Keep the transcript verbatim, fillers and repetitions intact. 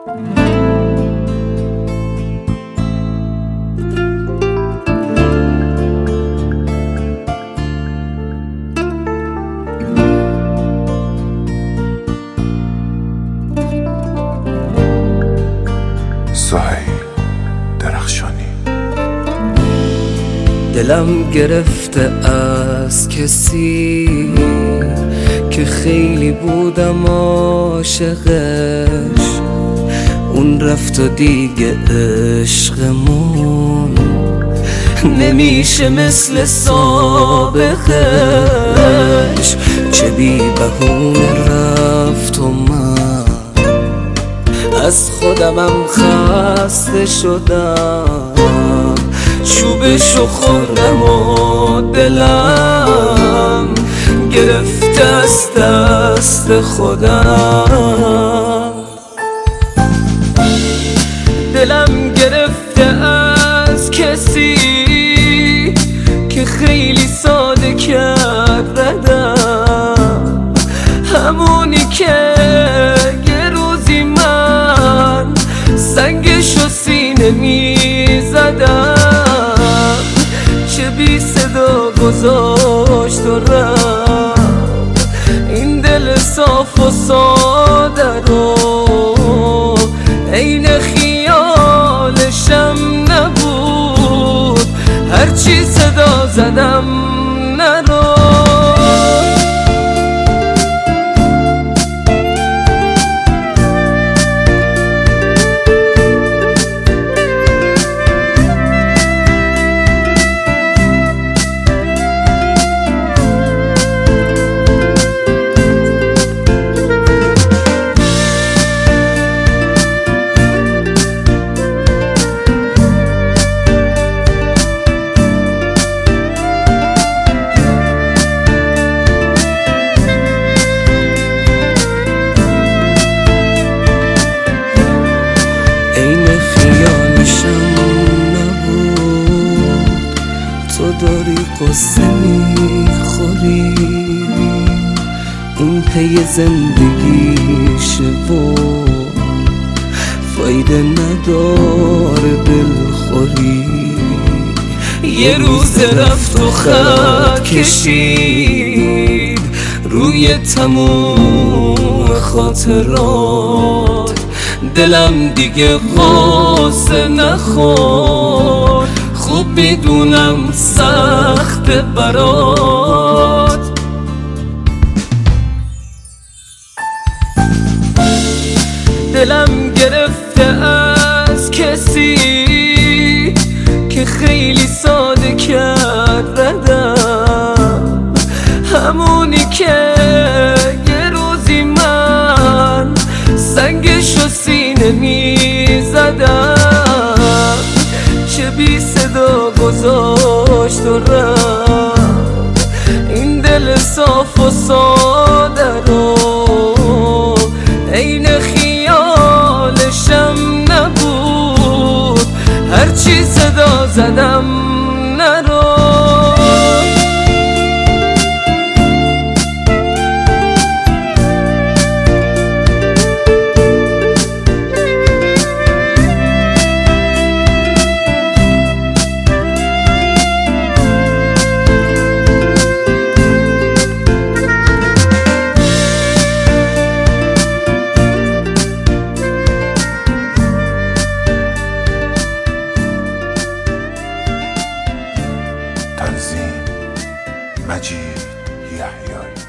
سهیل درخشانی. دلم گرفته از کسی که خیلی بودم عاشقش، اون رفت و دیگه عشقمون نمیشه مثل سابقش. چه بی بهونه رفت و من از خودمم خسته شدم، چوبشو خوردم و دلم گرفته از دست خودم. دلم گرفته از کسی که خیلی ساده کرد ردم، همونی که یه روزی من سنگشو سینه می زدم. چه بی صدا گذاشت و رفت این دل صاف و ساده رو، عین خیالشم نبود، هرچی صدا زدم نرو. تو داری قصه میخوری، این پی زندگیشه و فایده نداره دلخوری. یه روز رفت و خط کشید روی تموم خاطرات، دلم دیگه قصه نخور، خوب میدونم سخت برات. دلم گرفته از کسی که خیلی ساده کرد ردم، همونی که یه روزی من سنگشو سینه می زدم. چه بی صدا گذاشت و رفت این دل صاف و ساده رو، عین خیالشم نبود، هرچی صدا زدم نرو. تنظیم مجید یحیایی.